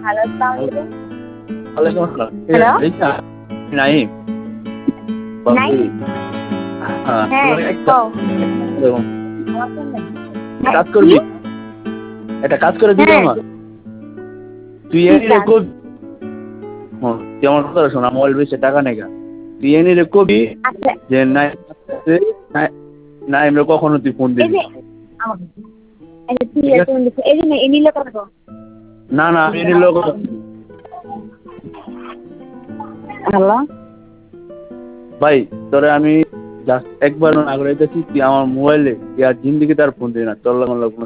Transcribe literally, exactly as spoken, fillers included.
Hello, আসসালামু আলাইকুম। ওয়ালাইকুম আসসালাম। হ্যালো? রিচা? নাহিম? বাবু? নাহিম? হ্যাঁ, হ্যাঁ, তোর একটা কও। এরকম আমার ফোন নাই। কাজ কি? করবি? একটা কাজ করে দিবি হ্যাঁ। আমার? তুই কি এনে কাজ? কবি হ্যাঁ, তুই আমার কথা শোন, মোবাইল বেচে টাকা নেগা। তুই এনে কবি আচ্ছা। যে নাই নাইমরে কখনো তুই ফোন এই দিবি যে না। আমার আচ্ছা ঠিক ঠিক আছে আছে? তুমি দেখো। এই যে না এই নীলা কথা কও। না, না, আমি এনে লোক হ্যালো? ভাই তোরে আমি জাস্ট একবার আগ্রহ দিতেছি, তুই আমার মোবাইলে তুই আর জিন্দিগিতে আর ফোন দিবি না। তোর লগে আমার কোনো